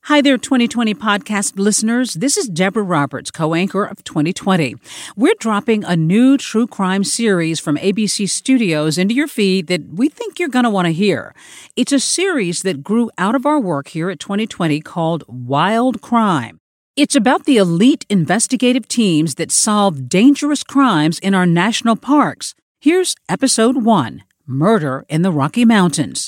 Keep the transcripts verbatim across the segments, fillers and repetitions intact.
Hi there, twenty twenty podcast listeners. This is Deborah Roberts, co-anchor of twenty twenty. We're dropping a new true crime series from A B C Studios into your feed that we think you're going to want to hear. It's a series that grew out of our work here at twenty twenty called Wild Crime. It's about the elite investigative teams that solve dangerous crimes in our national parks. Here's episode one, Murder in the Rocky Mountains.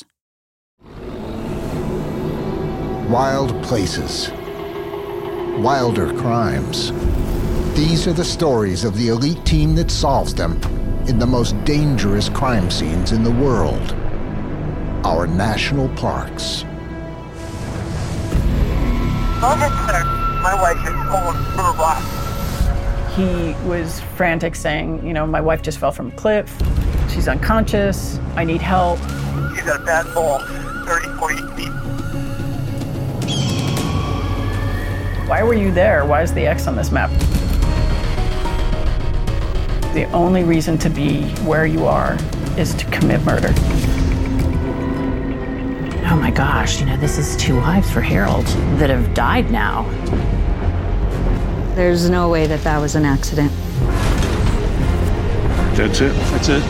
Wild places. Wilder crimes. These are the stories of the elite team that solves them in the most dangerous crime scenes in the world. Our national parks. Officer, my wife is fallen from a rock. He was frantic, saying, you know, my wife just fell from a cliff. She's unconscious. I need help. She's got a bad fall, thirty, forty feet. Why were you there? Why is the X on this map? The only reason to be where you are is to commit murder. Oh my gosh, you know, this is two lives for Harold that have died now. There's no way that that was an accident. That's it. That's it.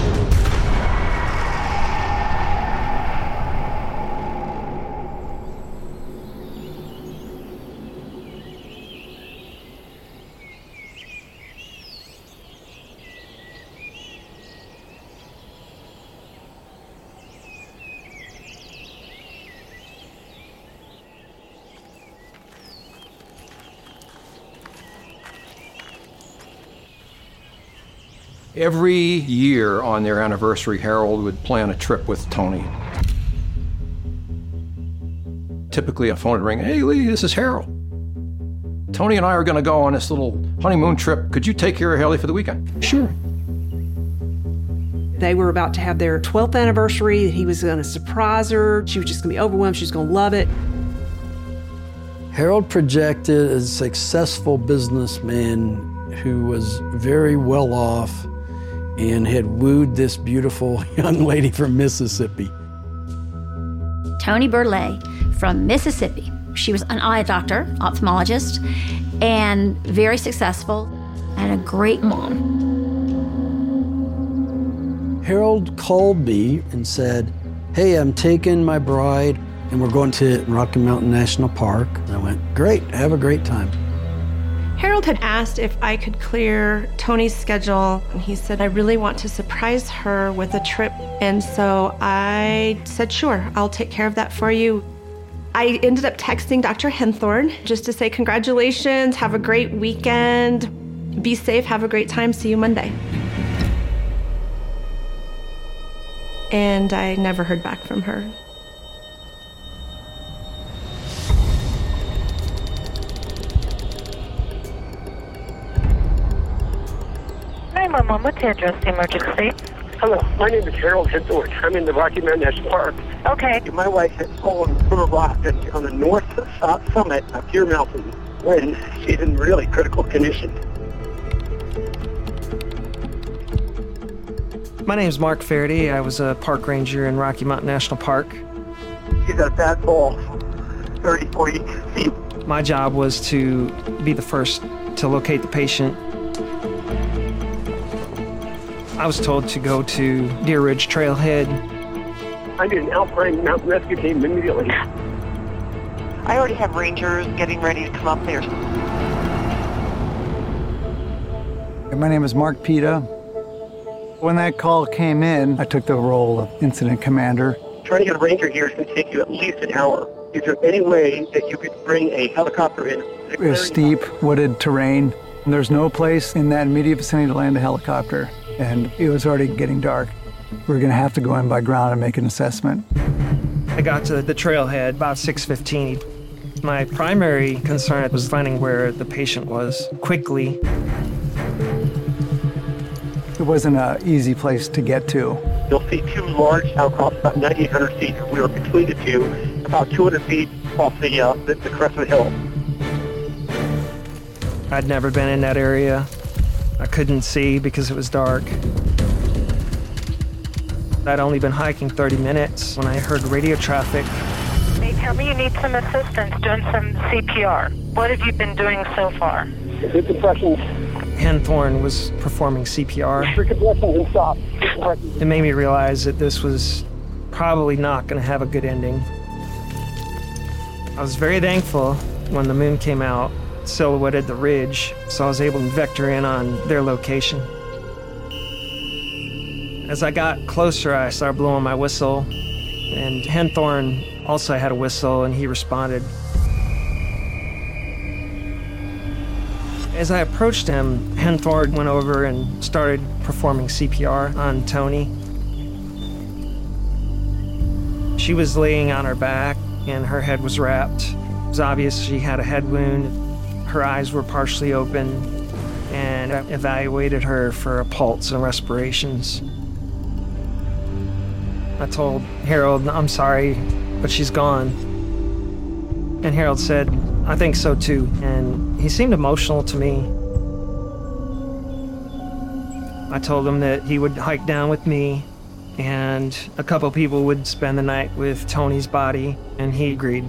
Every year on their anniversary, Harold would plan a trip with Tony. Typically, a phone would ring, "Hey, Lee, this is Harold. Tony and I are going to go on this little honeymoon trip. Could you take care of Haley for the weekend?" "Sure." They were about to have their twelfth anniversary. He was going to surprise her. She was just going to be overwhelmed. She was going to love it. Harold projected as a successful businessman who was very well off and had wooed this beautiful young lady from Mississippi. Tony Burleigh from Mississippi. She was an eye doctor, ophthalmologist, and very successful, and a great mom. Harold called me and said, "Hey, I'm taking my bride and we're going to Rocky Mountain National Park." And I went, "Great, have a great time." Harold had asked if I could clear Tony's schedule. And he said, "I really want to surprise her with a trip." And so I said, "Sure, I'll take care of that for you." I ended up texting Doctor Henthorn just to say, "Congratulations, have a great weekend, be safe, have a great time, see you Monday." And I never heard back from her. nine one one, what's the address, the emergency? Hello, my name is Harold Henthorn. I'm in the Rocky Mountain National Park. Okay. My wife has fallen from a rock on the north south summit of Deer Mountain when she's in really critical condition. My name is Mark Faraday. I was a park ranger in Rocky Mountain National Park. She's got a bad fall, thirty, forty feet. My job was to be the first to locate the patient. I was told to go to Deer Ridge Trailhead. I need an Alpine Mountain Rescue Team immediately. I already have rangers getting ready to come up there. My name is Mark Pita. When that call came in, I took the role of incident commander. Trying to get a ranger here is going to take you at least an hour. Is there any way that you could bring a helicopter in? It was steep, wooded terrain. And there's no place in that immediate vicinity to land a helicopter. And it was already getting dark. We were going to have to go in by ground and make an assessment. I got to the trailhead about six fifteen. My primary concern was finding where the patient was quickly. It wasn't an easy place to get to. You'll see two large outcrops about ninety-eight hundred feet. We were between the two, about two hundred feet off the, uh, the, the crest of the hill. I'd never been in that area. I couldn't see because it was dark. I'd only been hiking thirty minutes when I heard radio traffic. Maytown tell me you need some assistance doing some C P R. What have you been doing so far? Hip compressions. Henthorn was performing C P R. Hip compressions and stop. It made me realize that this was probably not going to have a good ending. I was very thankful when the moon came out, silhouetted the ridge, so I was able to vector in on their location. As I got closer, I started blowing my whistle, and Henthorn also had a whistle, and he responded. As I approached him, Henthorn went over and started performing C P R on Tony. She was laying on her back, and her head was wrapped. It was obvious she had a head wound. Her eyes were partially open, and I evaluated her for a pulse and respirations. I told Harold, I'm sorry, but she's gone. And Harold said, I think so too. And he seemed emotional to me. I told him that he would hike down with me, and a couple people would spend the night with Tony's body, and he agreed.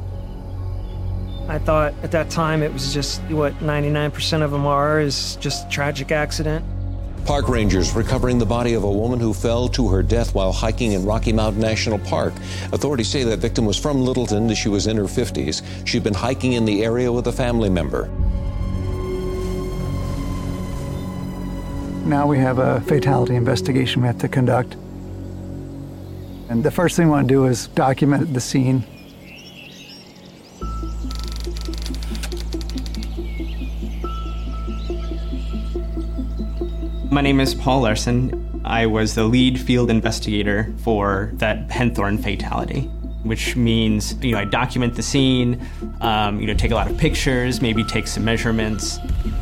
I thought at that time it was just what ninety-nine percent of them are, is just a tragic accident. Park rangers recovering the body of a woman who fell to her death while hiking in Rocky Mountain National Park. Authorities say that victim was from Littleton. She was in her fifties. She'd been hiking in the area with a family member. Now we have a fatality investigation we have to conduct. And the first thing we want to do is document the scene. My name is Paul Larson. I was the lead field investigator for that Henthorn fatality, which means, you know, I document the scene, um, you know, take a lot of pictures, maybe take some measurements.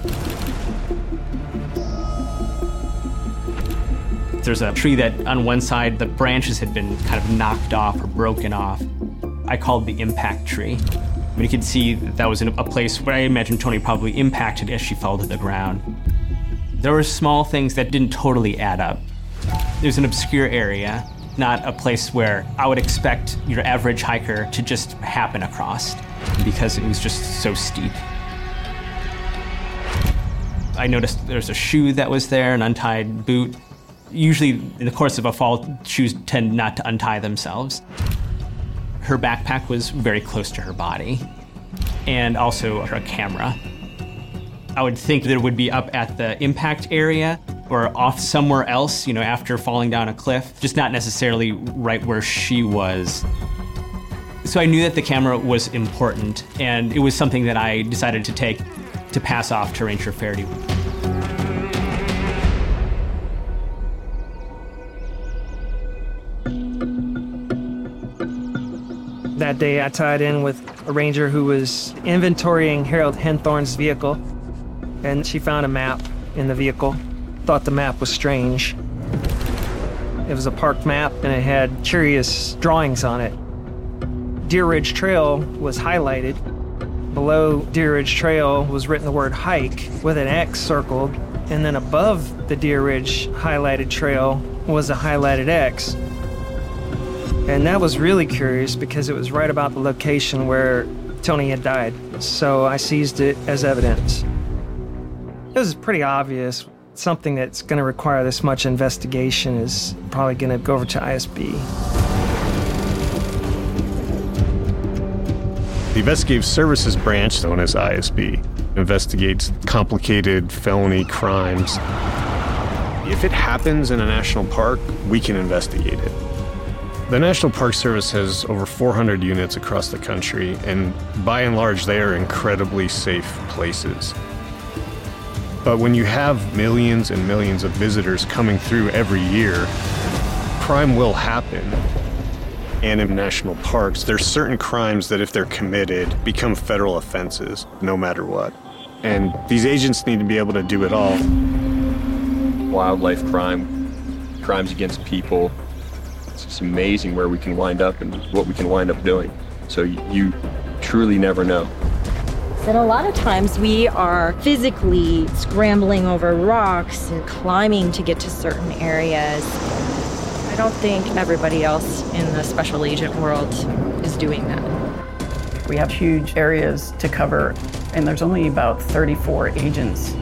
There's a tree that on one side, the branches had been kind of knocked off or broken off. I called the impact tree. I mean, you could see that, that was in a place where I imagine Tony probably impacted as she fell to the ground. There were small things that didn't totally add up. It was an obscure area, not a place where I would expect your average hiker to just happen across, because it was just so steep. I noticed there's a shoe that was there, an untied boot. Usually in the course of a fall, shoes tend not to untie themselves. Her backpack was very close to her body, and also her camera. I would think that it would be up at the impact area or off somewhere else, you know, after falling down a cliff, just not necessarily right where she was. So I knew that the camera was important, and it was something that I decided to take to pass off to Ranger Faherty. That day I tied in with a ranger who was inventorying Harold Henthorn's vehicle, and she found a map in the vehicle. Thought the map was strange. It was a park map, and it had curious drawings on it. Deer Ridge Trail was highlighted. Below Deer Ridge Trail was written the word hike with an X circled, and then above the Deer Ridge highlighted trail was a highlighted X. And that was really curious because it was right about the location where Tony had died. So I seized it as evidence. It was pretty obvious. Something that's going to require this much investigation is probably going to go over to I S B. The Investigative Services Branch, known as I S B, investigates complicated felony crimes. If it happens in a national park, we can investigate it. The National Park Service has over four hundred units across the country, and by and large, they are incredibly safe places. But when you have millions and millions of visitors coming through every year, crime will happen. And in national parks, there's certain crimes that if they're committed, become federal offenses, no matter what. And these agents need to be able to do it all. Wildlife crime, crimes against people. It's just amazing where we can wind up and what we can wind up doing. So you truly never know. And a lot of times we are physically scrambling over rocks and climbing to get to certain areas. I don't think everybody else in the special agent world is doing that. We have huge areas to cover, and there's only about thirty-four agents.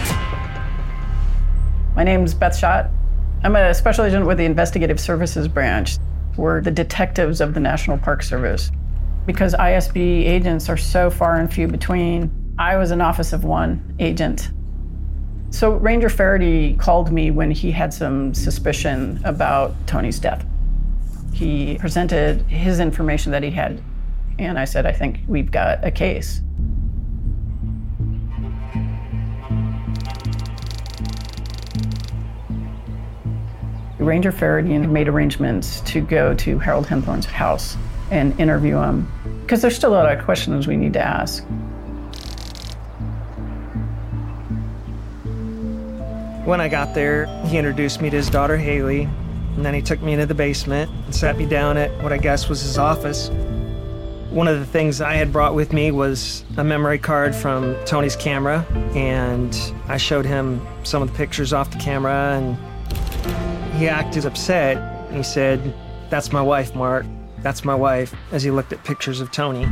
My name's Beth Schott. I'm a special agent with the Investigative Services Branch. We're the detectives of the National Park Service. Because I S B agents are so far and few between, I was an office of one agent. So Ranger Faraday called me when he had some suspicion about Tony's death. He presented his information that he had, and I said, I think we've got a case. Ranger Faraday made arrangements to go to Harold Henthorn's house and interview him, because there's still a lot of questions we need to ask. When I got there, he introduced me to his daughter, Haley, and then he took me into the basement and sat me down at what I guess was his office. One of the things I had brought with me was a memory card from Tony's camera, and I showed him some of the pictures off the camera, and he acted upset. He said, "That's my wife, Mark. That's my wife," as he looked at pictures of Tony.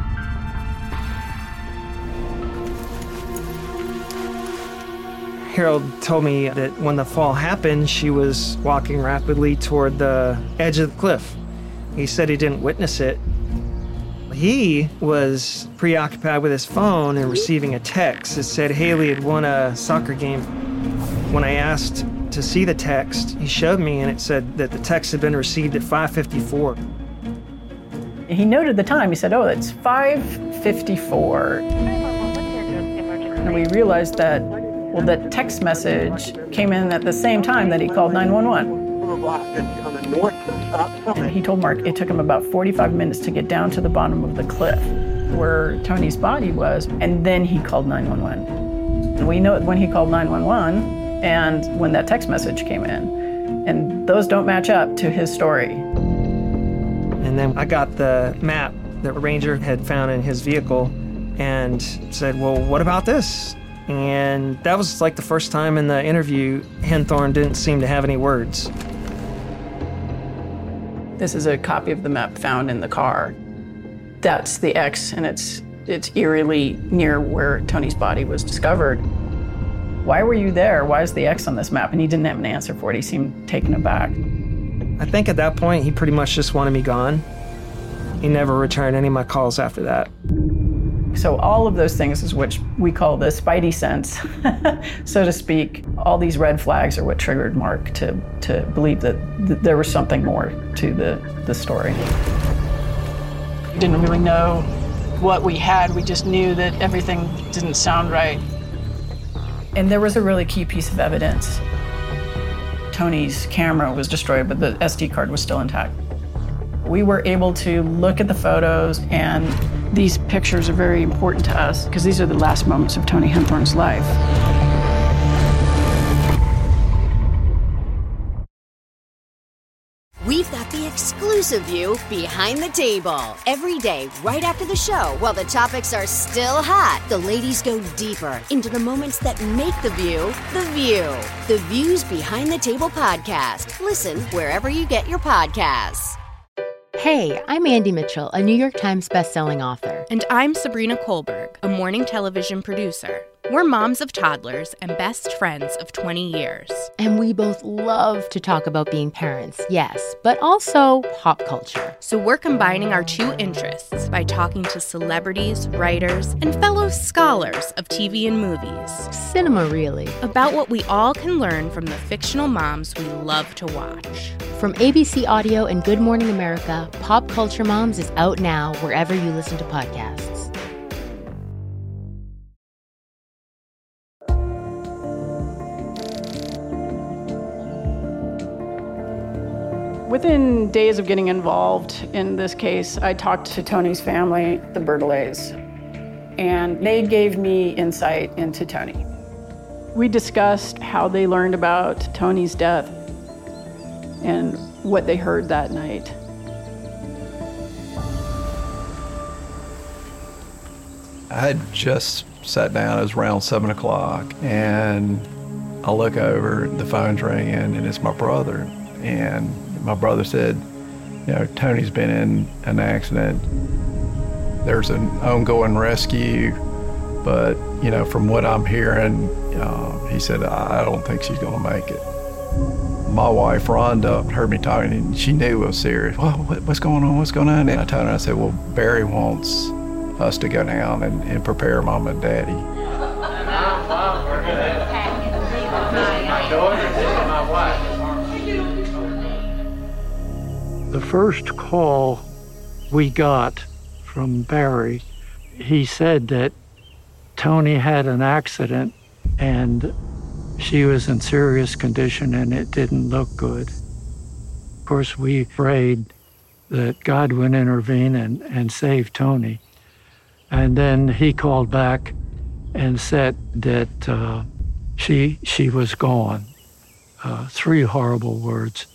Harold told me that when the fall happened, she was walking rapidly toward the edge of the cliff. He said he didn't witness it. He was preoccupied with his phone and receiving a text that said Haley had won a soccer game. When I asked to see the text, he showed me, and it said that the text had been received at five fifty-four. He noted the time. He said, oh, it's five fifty-four. And we realized that, well, that text message came in at the same time that he called nine one one. And he told Mark it took him about forty-five minutes to get down to the bottom of the cliff where Tony's body was, and then he called nine one one. And we know when he called nine one one and when that text message came in, and those don't match up to his story. And then I got the map that Ranger had found in his vehicle and said, well, what about this? And that was like the first time in the interview Henthorn didn't seem to have any words. This is a copy of the map found in the car. That's the X, and it's it's eerily near where Tony's body was discovered. Why were you there? Why is the X on this map? And he didn't have an answer for it. He seemed taken aback. I think at that point, he pretty much just wanted me gone. He never returned any of my calls after that. So all of those things is what we call the spidey sense, so to speak. All these red flags are what triggered Mark to, to believe that th- there was something more to the, the story. We didn't really know what we had. We just knew that everything didn't sound right. And there was a really key piece of evidence. Tony's camera was destroyed, but the S D card was still intact. We were able to look at the photos, and these pictures are very important to us because these are the last moments of Tony Henthorn's life. We've got the exclusive view behind the table. Every day, right after the show, while the topics are still hot, the ladies go deeper into the moments that make the view the view. The Views Behind the Table podcast. Listen wherever you get your podcasts. Hey, I'm Andy Mitchell, a New York Times bestselling author. And I'm Sabrina Kohlberg, a morning television producer. We're moms of toddlers and best friends of twenty years. And we both love to talk about being parents, yes, but also pop culture. So we're combining our two interests by talking to celebrities, writers, and fellow scholars of T V and movies. Cinema, really. About what we all can learn from the fictional moms we love to watch. From A B C Audio and Good Morning America, Pop Culture Moms is out now wherever you listen to podcasts. Within days of getting involved in this case, I talked to Tony's family, the Bertolets, and they gave me insight into Tony. We discussed how they learned about Tony's death and what they heard that night. I had just sat down, it was around seven o'clock, and I look over, the phone's ringing, and it's my brother. And my brother said, you know, Tony's been in an accident. There's an ongoing rescue, but, you know, from what I'm hearing, uh, he said, I don't think she's going to make it. My wife, Rhonda, heard me talking, and she knew it was serious. Well, what, what's going on? What's going on? And I told her, I said, well, Barry wants us to go down and, and prepare Mom and Daddy. The first call we got from Barry, he said that Tony had an accident and she was in serious condition and it didn't look good. Of course, we prayed that God would intervene and, and save Tony. And then he called back and said that uh, she, she was gone. Uh, three horrible words.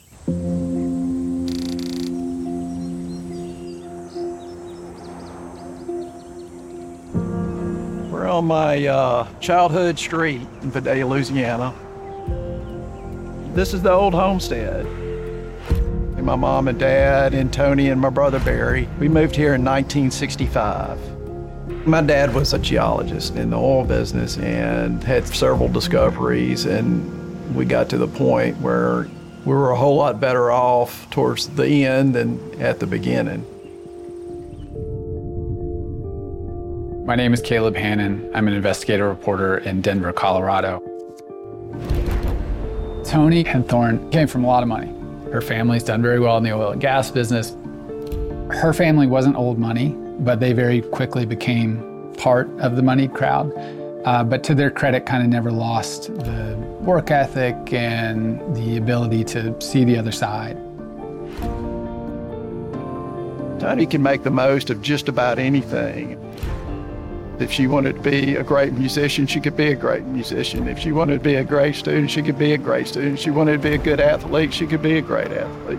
We're on my uh, childhood street in Vidalia, Louisiana. This is the old homestead. And my mom and dad and Tony and my brother Barry, we moved here in nineteen sixty-five. My dad was a geologist in the oil business and had several discoveries, and we got to the point where we were a whole lot better off towards the end than at the beginning. My name is Caleb Hannon. I'm an investigative reporter in Denver, Colorado. Toni Henthorn came from a lot of money. Her family's done very well in the oil and gas business. Her family wasn't old money, but they very quickly became part of the moneyed crowd. Uh, but to their credit, kind of never lost the work ethic and the ability to see the other side. Toni can make the most of just about anything. If she wanted to be a great musician, she could be a great musician. If she wanted to be a great student, she could be a great student. If she wanted to be a good athlete, she could be a great athlete.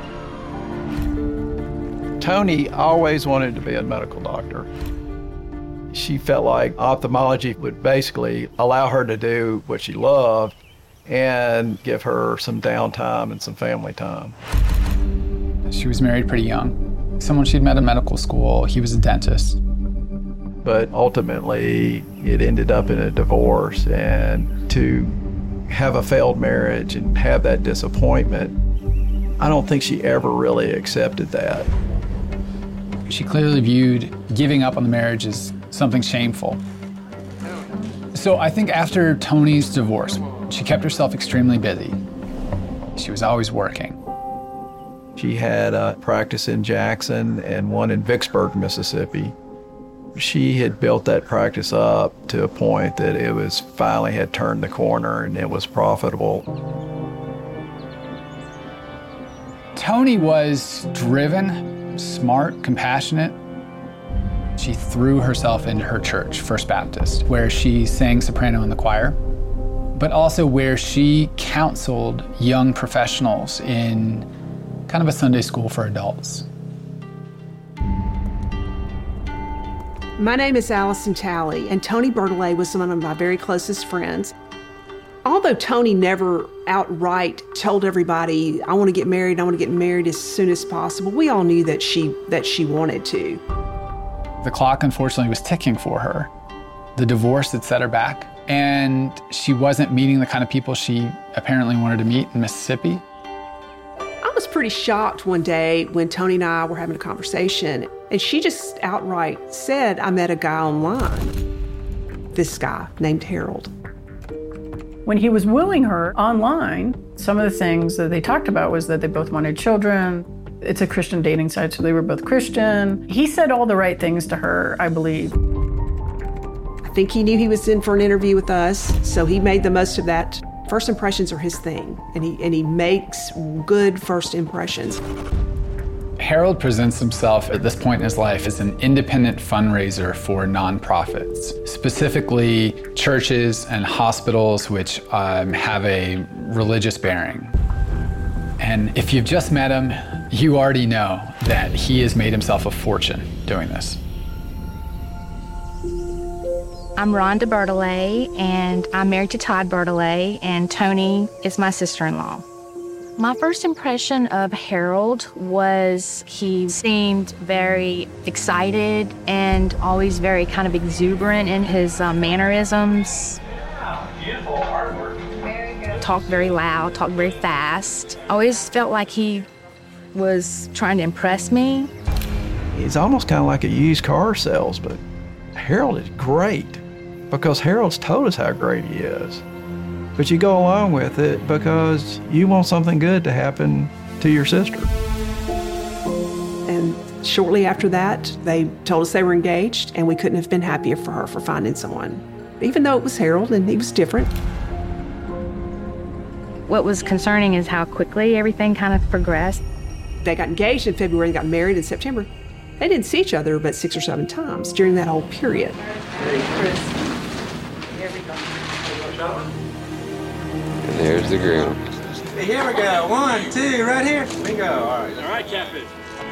Toni always wanted to be a medical doctor. She felt like ophthalmology would basically allow her to do what she loved and give her some downtime and some family time. She was married pretty young. Someone she'd met in medical school, he was a dentist. But ultimately, it ended up in a divorce, and to have a failed marriage and have that disappointment, I don't think she ever really accepted that. She clearly viewed giving up on the marriage as something shameful. So I think after Toni's divorce, she kept herself extremely busy. She was always working. She had a practice in Jackson and one in Vicksburg, Mississippi. She had built that practice up to a point that it was finally had turned the corner and it was profitable. Toni was driven, smart, compassionate. She threw herself into her church, First Baptist, where she sang soprano in the choir, but also where she counseled young professionals in kind of a Sunday school for adults. My name is Allison Talley, and Toni Bertolet was one of my very closest friends. Although Toni never outright told everybody, I want to get married, I want to get married as soon as possible, we all knew that she, that she wanted to. The clock, unfortunately, was ticking for her. The divorce had set her back, and she wasn't meeting the kind of people she apparently wanted to meet in Mississippi. I was pretty shocked one day when Toni and I were having a conversation, and she just outright said, I met a guy online. This guy named Harold. When he was wooing her online, some of the things that they talked about was that they both wanted children. It's a Christian dating site, so they were both Christian. He said all the right things to her, I believe. I think he knew he was in for an interview with us, so he made the most of that. First impressions are his thing, and he, and he makes good first impressions. Harold presents himself at this point in his life as an independent fundraiser for nonprofits, specifically churches and hospitals which um, have a religious bearing. And if you've just met him, you already know that he has made himself a fortune doing this. I'm Rhonda Bertolet, and I'm married to Todd Bertolet, and Toni is my sister-in-law. My first impression of Harold was he seemed very excited and always very kind of exuberant in his uh, mannerisms. Beautiful artwork. Talked very loud, talked very fast. Always felt like he was trying to impress me. He's almost kind of like a used car salesman. Harold is great because Harold's told us how great he is. But you go along with it because you want something good to happen to your sister. And shortly after that, they told us they were engaged, and we couldn't have been happier for her for finding someone, even though it was Harold and he was different. What was concerning is how quickly everything kind of progressed. They got engaged in February and got married in September. They didn't see each other but six or seven times during that whole period. And there's the groom. Hey, here we go. One, two, right here. We go. All right. All right, Catfish.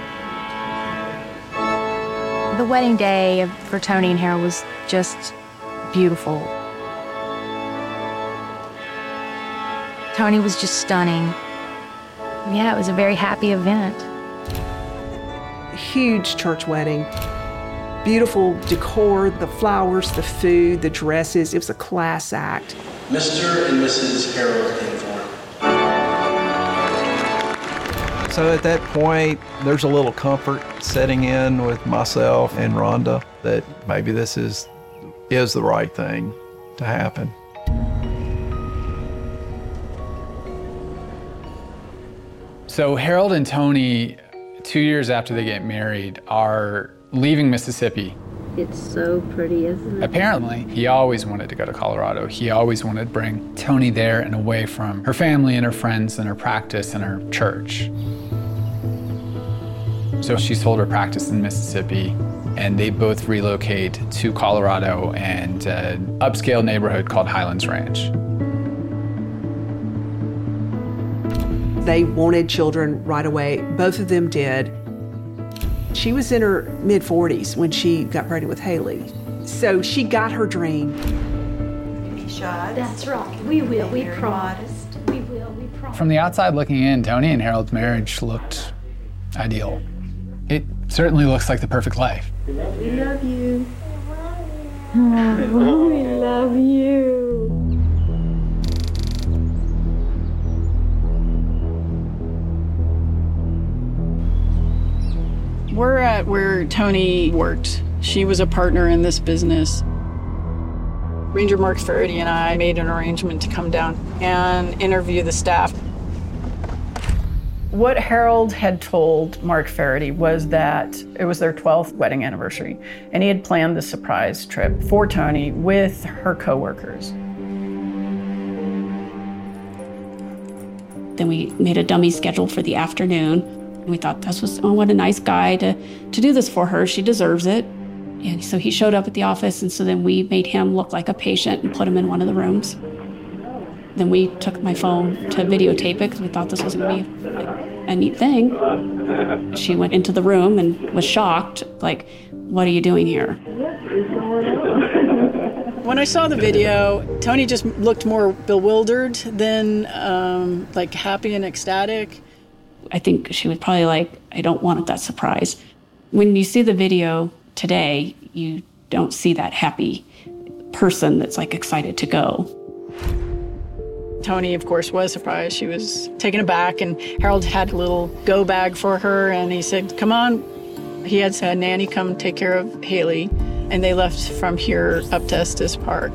The wedding day for Tony and Harold was just beautiful. Tony was just stunning. Yeah, it was a very happy event. Huge church wedding. Beautiful decor, the flowers, the food, the dresses. It was a class act. Mister and Missus Harold Henthorn. So at that point, there's a little comfort setting in with myself and Rhonda that maybe this is, is the right thing to happen. So Harold and Tony, two years after they get married, are leaving Mississippi. It's so pretty, isn't it? Apparently, he always wanted to go to Colorado. He always wanted to bring Tony there and away from her family and her friends and her practice and her church. So she sold her practice in Mississippi, and they both relocate to Colorado and an upscale neighborhood called Highlands Ranch. They wanted children right away. Both of them did. She was in her mid forties when she got pregnant with Haley. So she got her dream. That's right. We will. We promised. We will. We promised. From the outside looking in, Tony and Harold's marriage looked ideal. It certainly looks like the perfect life. We love you. Oh, we love you. We're at where Tony worked. She was a partner in this business. Ranger Mark Faraday and I made an arrangement to come down and interview the staff. What Harold had told Mark Faraday was that it was their twelfth wedding anniversary, and he had planned the surprise trip for Tony with her coworkers. Then we made a dummy schedule for the afternoon. We thought this was, oh, what a nice guy to, to do this for her. She deserves it. And so he showed up at the office, and so then we made him look like a patient and put him in one of the rooms. Then we took my phone to videotape it because we thought this was going to be a neat thing. She went into the room and was shocked, like, what are you doing here? When I saw the video, Tony just looked more bewildered than um, like happy and ecstatic. I think she was probably like, I don't want that surprise. When you see the video today, you don't see that happy person that's like excited to go. Tony, of course, was surprised. She was taken aback, and Harold had a little go bag for her, and he said, come on. He had a nanny come take care of Haley, and they left from here up to Estes Park.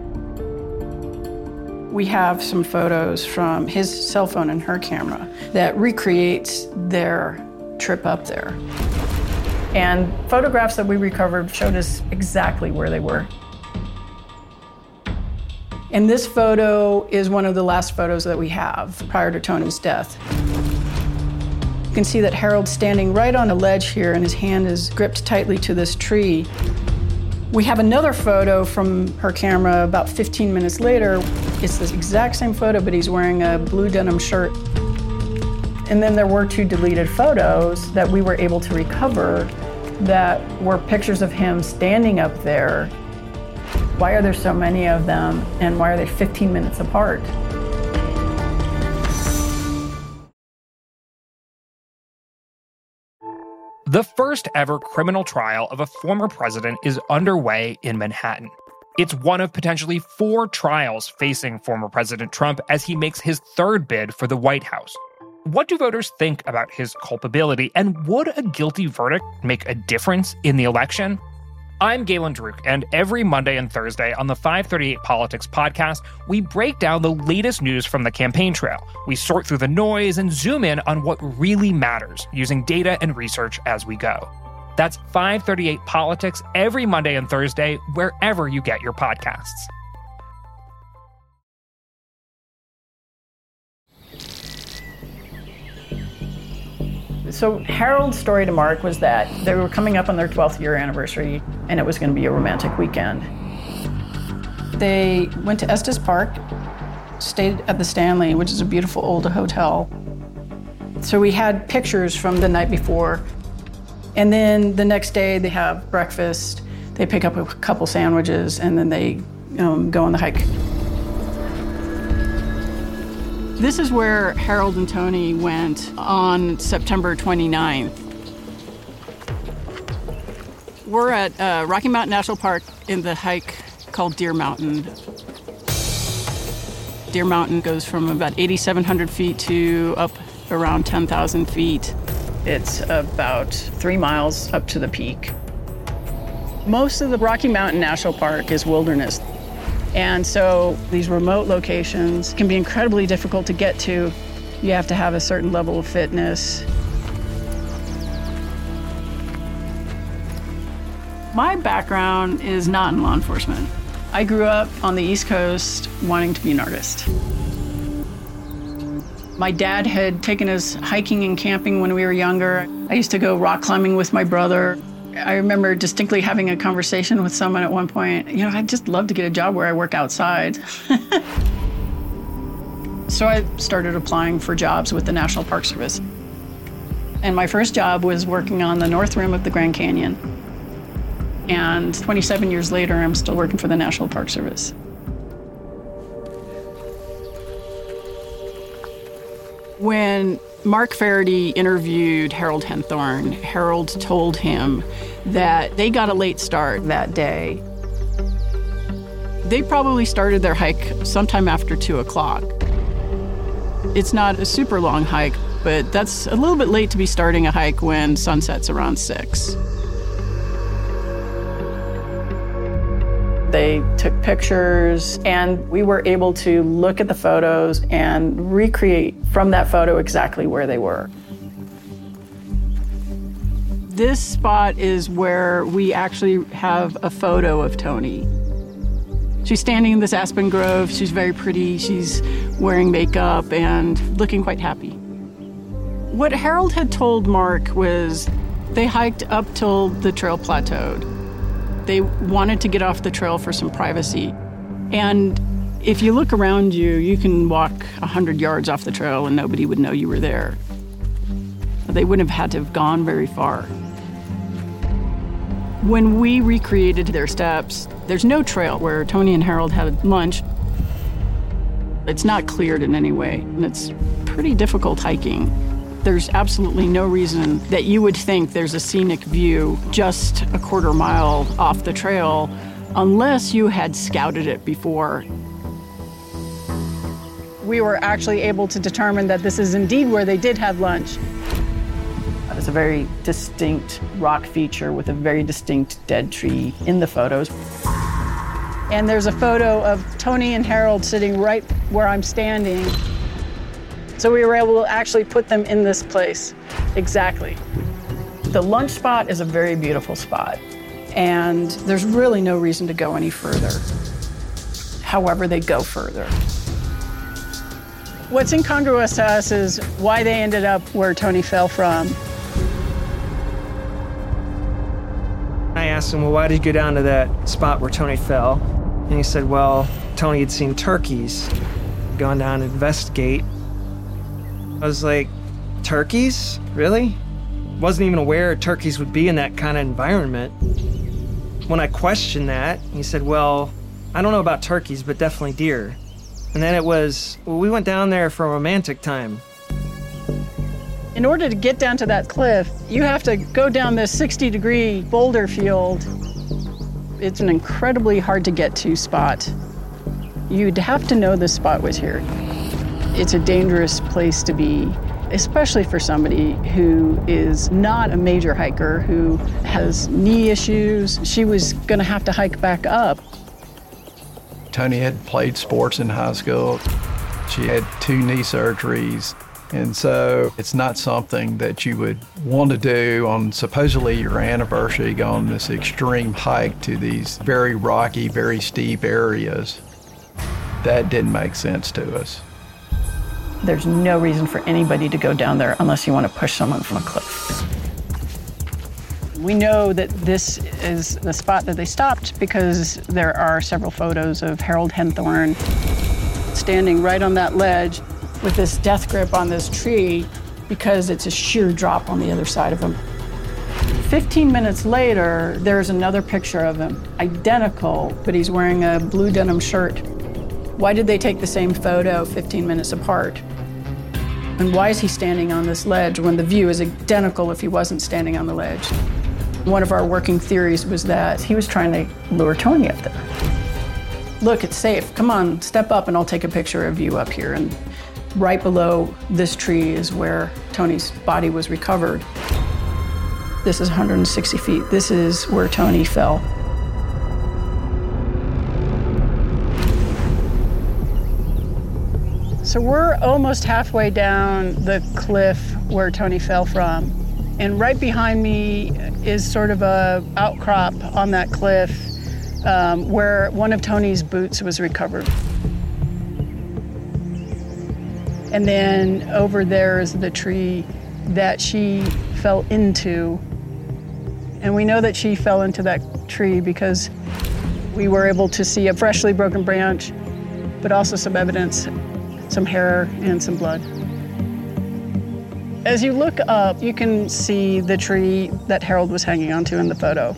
We have some photos from his cell phone and her camera that recreates their trip up there. And photographs that we recovered showed us exactly where they were. And this photo is one of the last photos that we have prior to Tony's death. You can see that Harold's standing right on a ledge here, and his hand is gripped tightly to this tree. We have another photo from her camera about fifteen minutes later. It's the exact same photo, but he's wearing a blue denim shirt. And then there were two deleted photos that we were able to recover that were pictures of him standing up there. Why are there so many of them, and why are they fifteen minutes apart? The first ever criminal trial of a former president is underway in Manhattan. It's one of potentially four trials facing former President Trump as he makes his third bid for the White House. What do voters think about his culpability, and would a guilty verdict make a difference in the election? I'm Galen Druk, and every Monday and Thursday on the five thirty-eight Politics podcast, we break down the latest news from the campaign trail. We sort through the noise and zoom in on what really matters, using data and research as we go. That's five thirty-eight Politics every Monday and Thursday, wherever you get your podcasts. So Harold's story to Mark was that they were coming up on their twelfth year anniversary, and it was going to be a romantic weekend. They went to Estes Park, stayed at the Stanley, which is a beautiful old hotel. So we had pictures from the night before. And then the next day they have breakfast, they pick up a couple sandwiches, and then they um, go on the hike. This is where Harold and Toni went on September twenty-ninth. We're at uh, Rocky Mountain National Park in the hike called Deer Mountain. Deer Mountain goes from about eighty-seven hundred feet to up around ten thousand feet. It's about three miles up to the peak. Most of the Rocky Mountain National Park is wilderness. And so these remote locations can be incredibly difficult to get to. You have to have a certain level of fitness. My background is not in law enforcement. I grew up on the East Coast wanting to be an artist. My dad had taken us hiking and camping when we were younger. I used to go rock climbing with my brother. I remember distinctly having a conversation with someone at one point, you know, I'd just love to get a job where I work outside. So I started applying for jobs with the National Park Service. And my first job was working on the north rim of the Grand Canyon. And twenty-seven years later, I'm still working for the National Park Service. When Mark Faraday interviewed Harold Henthorn, Harold told him that they got a late start that day. They probably started their hike sometime after two o'clock. It's not a super long hike, but that's a little bit late to be starting a hike when sunset's around six. They took pictures, and we were able to look at the photos and recreate from that photo exactly where they were. This spot is where we actually have a photo of Toni. She's standing in this aspen grove. She's very pretty. She's wearing makeup and looking quite happy. What Harold had told Mark was they hiked up till the trail plateaued. They wanted to get off the trail for some privacy. And if you look around you, you can walk one hundred yards off the trail and nobody would know you were there. They wouldn't have had to have gone very far. When we recreated their steps, there's no trail where Toni and Harold had lunch. It's not cleared in any way, and it's pretty difficult hiking. There's absolutely no reason that you would think there's a scenic view just a quarter mile off the trail unless you had scouted it before. We were actually able to determine that this is indeed where they did have lunch. It's a very distinct rock feature with a very distinct dead tree in the photos. And there's a photo of Toni and Harold sitting right where I'm standing. So we were able to actually put them in this place, exactly. The lunch spot is a very beautiful spot, and there's really no reason to go any further. However, they go further. What's incongruous to us is why they ended up where Toni fell from. I asked him, well, why did you go down to that spot where Toni fell? And he said, well, Toni had seen turkeys, gone down to investigate. I was like, turkeys? Really? Wasn't even aware turkeys would be in that kind of environment. When I questioned that, he said, well, I don't know about turkeys, but definitely deer. And then it was, well, we went down there for a romantic time. In order to get down to that cliff, you have to go down this sixty degree boulder field. It's an incredibly hard to get to spot. You'd have to know this spot was here. It's a dangerous place to be, especially for somebody who is not a major hiker, who has knee issues. She was gonna have to hike back up. Toni had played sports in high school. She had two knee surgeries. And so it's not something that you would want to do on supposedly your anniversary, go on this extreme hike to these very rocky, very steep areas. That didn't make sense to us. There's no reason for anybody to go down there unless you want to push someone from a cliff. We know that this is the spot that they stopped because there are several photos of Harold Henthorn standing right on that ledge with this death grip on this tree because it's a sheer drop on the other side of him. fifteen minutes later, there's another picture of him, identical, but he's wearing a blue denim shirt. Why did they take the same photo fifteen minutes apart? And why is he standing on this ledge when the view is identical if he wasn't standing on the ledge? One of our working theories was that he was trying to lure Toni up there. Look, it's safe. Come on, step up and I'll take a picture of you up here. And right below this tree is where Toni's body was recovered. This is one hundred sixty feet. This is where Toni fell. So we're almost halfway down the cliff where Toni fell from. And right behind me is sort of a outcrop on that cliff um, where one of Toni's boots was recovered. And then over there is the tree that she fell into. And we know that she fell into that tree because we were able to see a freshly broken branch, but also some evidence, some hair and some blood. As you look up, you can see the tree that Harold was hanging onto in the photo.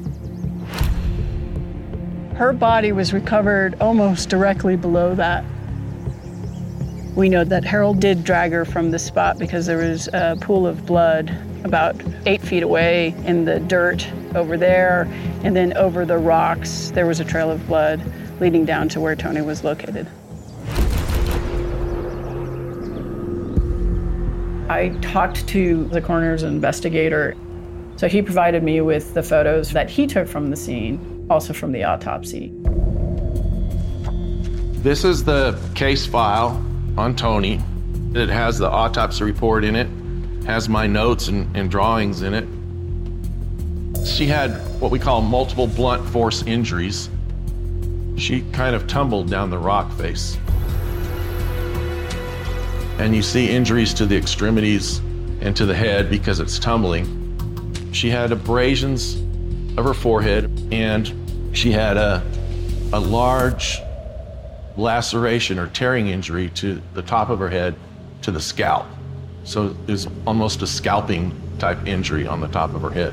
Her body was recovered almost directly below that. We know that Harold did drag her from the spot because there was a pool of blood about eight feet away in the dirt over there, and then over the rocks, there was a trail of blood leading down to where Toni was located. I talked to the coroner's investigator, so he provided me with the photos that he took from the scene, also from the autopsy. This is the case file on Toni. It has the autopsy report in it, has my notes and, and drawings in it. She had what we call multiple blunt force injuries. She kind of tumbled down the rock face. And you see injuries to the extremities and to the head because it's tumbling. She had abrasions of her forehead, and she had a, a large laceration or tearing injury to the top of her head to the scalp. So it was almost a scalping type injury on the top of her head.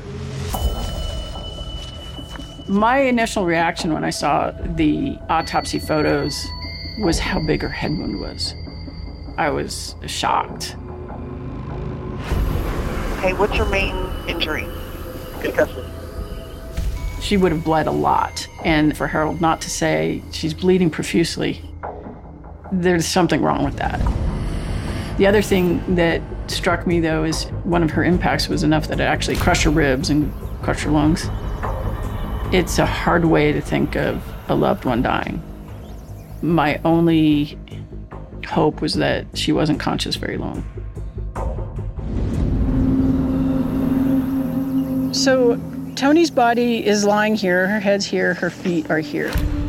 My initial reaction when I saw the autopsy photos was how big her head wound was. I was shocked. Okay, what's your main injury? Concussion. She would have bled a lot, and for Harold not to say she's bleeding profusely, there's something wrong with that. The other thing that struck me, though, is one of her impacts was enough that it actually crushed her ribs and crushed her lungs. It's a hard way to think of a loved one dying. My only hope was that she wasn't conscious very long. So Toni's body is lying here, her head's here, her feet are here.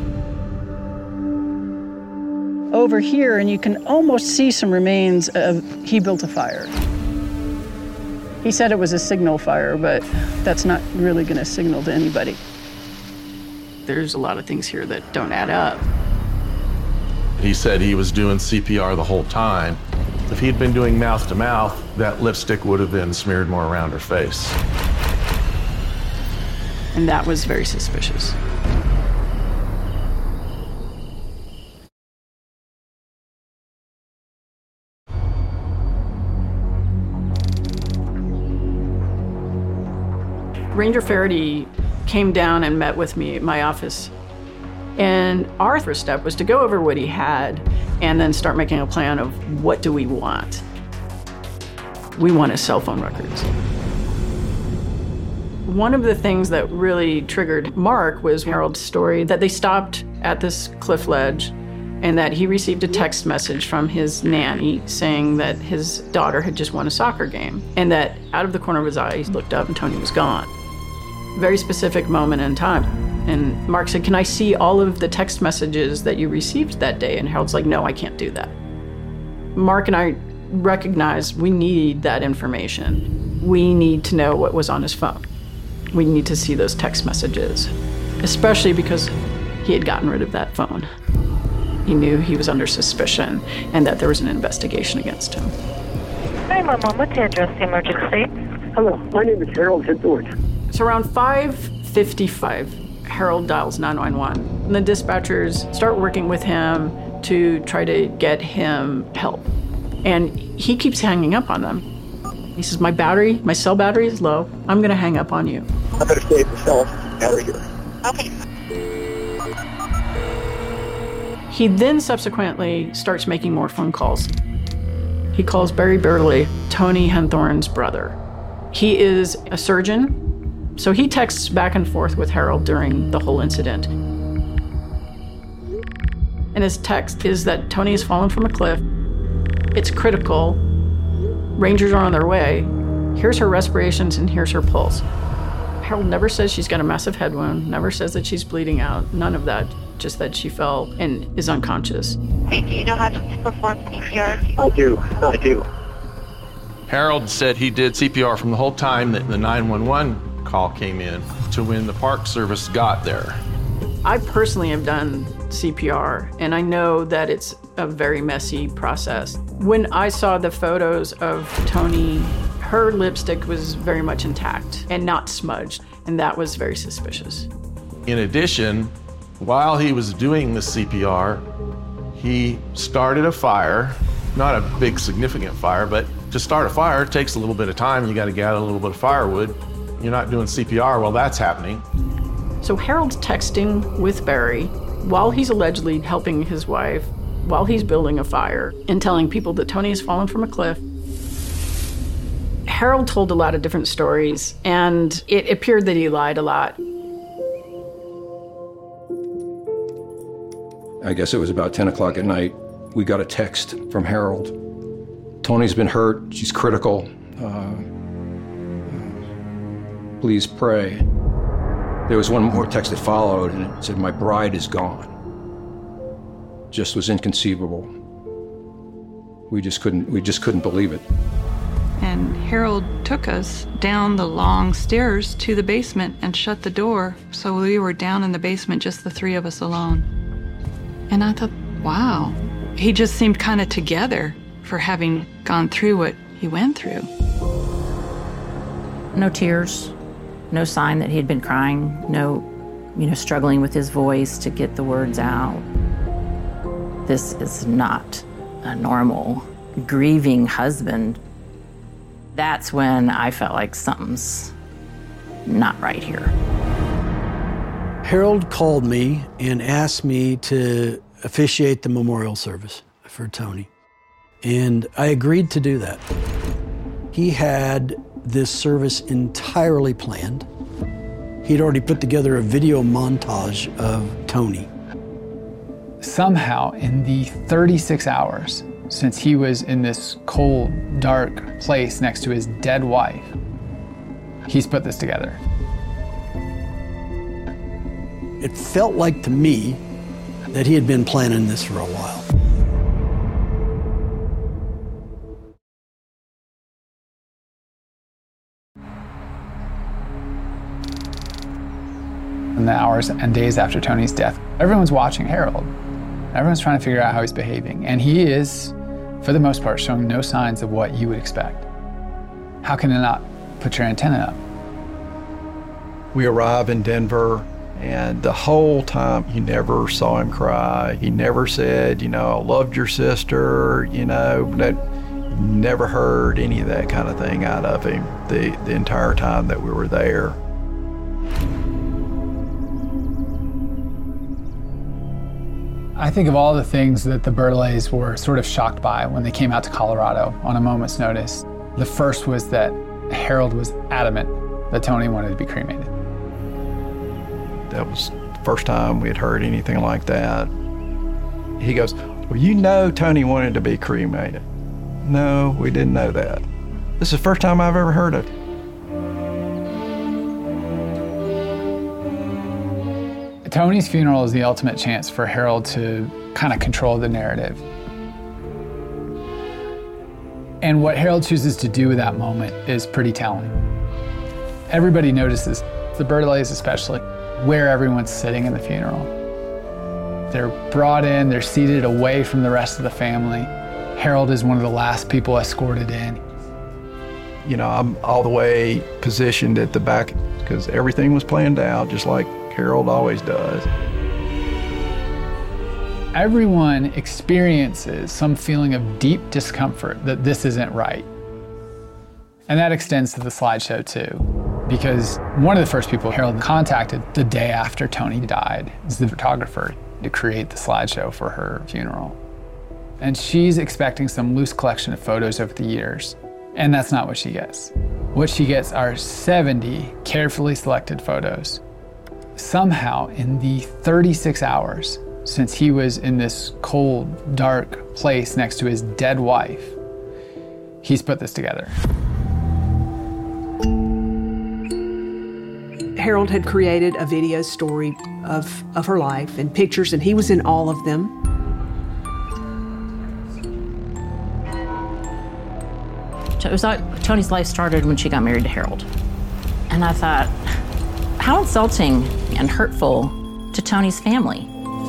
Over here, and you can almost see some remains of, he built a fire. He said it was a signal fire, but that's not really gonna signal to anybody. There's a lot of things here that don't add up. He said he was doing C P R the whole time. If he'd been doing mouth to mouth, that lipstick would have been smeared more around her face. And that was very suspicious. Ranger Faraday came down and met with me at my office. And our first step was to go over what he had and then start making a plan of what do we want. We want his cell phone records. One of the things that really triggered Mark was Harold's story that they stopped at this cliff ledge and that he received a text message from his nanny saying that his daughter had just won a soccer game and that out of the corner of his eye, he looked up and Tony was gone. Very specific moment in time. And Mark said, can I see all of the text messages that you received that day? And Harold's like, no, I can't do that. Mark and I recognized we need that information. We need to know what was on his phone. We need to see those text messages, especially because he had gotten rid of that phone. He knew he was under suspicion and that there was an investigation against him. Hi, Mama. What's the address, the emergency? Hello, my name is Harold Henthorn. It's around five fifty-five. Harold dials nine one one. And the dispatchers start working with him to try to get him help. And he keeps hanging up on them. He says, my battery, my cell battery is low. I'm going to hang up on you. I better save the cell battery here. Okay. He then subsequently starts making more phone calls. He calls Barry Burley, Tony Henthorn's brother. He is a surgeon, so he texts back and forth with Harold during the whole incident. And his text is that Tony has fallen from a cliff. It's critical. Rangers are on their way. Here's her respirations and here's her pulse. Harold never says she's got a massive head wound, never says that she's bleeding out, none of that, just that she fell and is unconscious. Hey, do you know how to perform C P R? I do, I do. Harold said he did C P R from the whole time that the nine one one call came in to when the Park Service got there. I personally have done C P R, and I know that it's a very messy process. When I saw the photos of Tony, her lipstick was very much intact and not smudged, and that was very suspicious. In addition, while he was doing the C P R, he started a fire, not a big significant fire, but to start a fire takes a little bit of time. You got to gather a little bit of firewood. You're not doing C P R while that's happening. So Harold's texting with Barry while he's allegedly helping his wife, while he's building a fire and telling people that Tony has fallen from a cliff. Harold told a lot of different stories, and it appeared that he lied a lot. I guess it was about ten o'clock at night. We got a text from Harold. Tony's been hurt. She's critical. Uh, uh, please pray. There was one more text that followed, and it said, my bride is gone. Just was inconceivable. We just couldn't, we just couldn't believe it. And Harold took us down the long stairs to the basement and shut the door, so we were down in the basement, just the three of us alone. And I thought, wow, he just seemed kind of together for having gone through what he went through. No tears, no sign that he had been crying, no, you know, struggling with his voice to get the words out. This is not a normal grieving husband. That's when I felt like something's not right here. Harold called me and asked me to officiate the memorial service for Tony. And I agreed to do that. He had this service entirely planned. He'd already put together a video montage of Tony. Somehow, in the thirty-six hours since he was in this cold, dark place next to his dead wife, he's put this together. It felt like to me that he had been planning this for a while. In the hours and days after Tony's death, everyone's watching Harold. Everyone's trying to figure out how he's behaving. And he is, for the most part, showing no signs of what you would expect. How can it not put your antenna up? We arrive in Denver, and the whole time you never saw him cry. He never said, you know, I loved your sister, you know, that never heard any of that kind of thing out of him the, the entire time that we were there. I think of all the things that the Bertolays were sort of shocked by when they came out to Colorado on a moment's notice. The first was that Harold was adamant that Tony wanted to be cremated. That was the first time we had heard anything like that. He goes, well, you know Tony wanted to be cremated. No, we didn't know that. This is the first time I've ever heard of it. Tony's funeral is the ultimate chance for Harold to kind of control the narrative. And what Harold chooses to do with that moment is pretty telling. Everybody notices, the Bertolays especially, where everyone's sitting in the funeral. They're brought in, they're seated away from the rest of the family. Harold is one of the last people escorted in. You know, I'm all the way positioned at the back because everything was planned out, just like Harold always does. Everyone experiences some feeling of deep discomfort that this isn't right. And that extends to the slideshow too, because one of the first people Harold contacted the day after Tony died is the photographer to create the slideshow for her funeral. And she's expecting some loose collection of photos over the years, and that's not what she gets. What she gets are seventy carefully selected photos. Somehow, in the thirty-six hours since he was in this cold, dark place next to his dead wife, he's put this together. Harold had created a video story of, of her life and pictures, and he was in all of them. It was like Tony's life started when she got married to Harold. And I thought, how insulting and hurtful to Tony's family.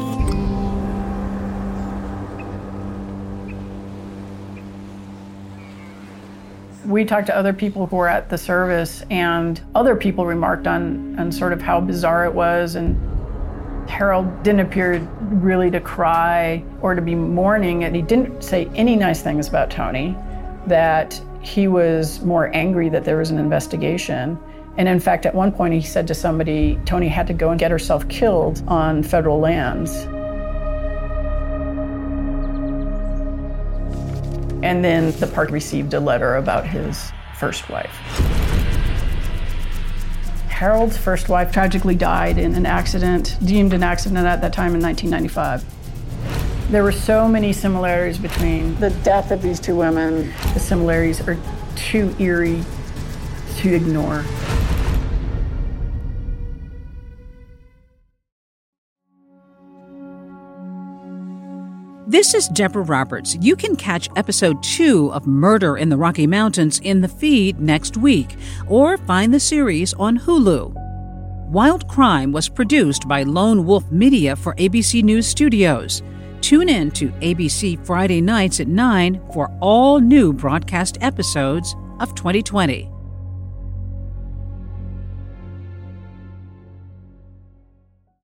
We talked to other people who were at the service, and other people remarked on, on sort of how bizarre it was, and Harold didn't appear really to cry or to be mourning, and he didn't say any nice things about Tony, that he was more angry that there was an investigation. And in fact, at one point he said to somebody, Tony had to go and get herself killed on federal lands. And then the park received a letter about his first wife. Harold's first wife tragically died in an accident, deemed an accident at that time in nineteen ninety-five. There were so many similarities between the death of these two women. The similarities are too eerie to ignore. This is Deborah Roberts. You can catch episode two of Murder in the Rocky Mountains in the feed next week, or find the series on Hulu. Wild Crime was produced by Lone Wolf Media for A B C News Studios. Tune in to A B C Friday nights at nine for all new broadcast episodes of twenty twenty.